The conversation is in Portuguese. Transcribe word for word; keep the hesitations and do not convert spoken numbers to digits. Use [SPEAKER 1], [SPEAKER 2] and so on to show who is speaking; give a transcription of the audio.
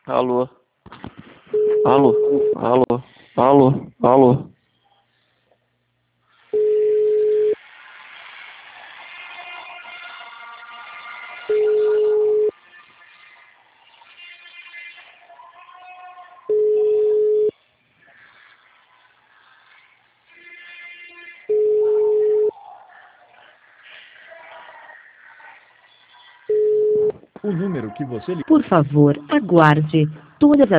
[SPEAKER 1] Alô? Alô? Alô? Alô? Alô?
[SPEAKER 2] O número que você ligou.
[SPEAKER 3] Por favor, aguarde. Todas as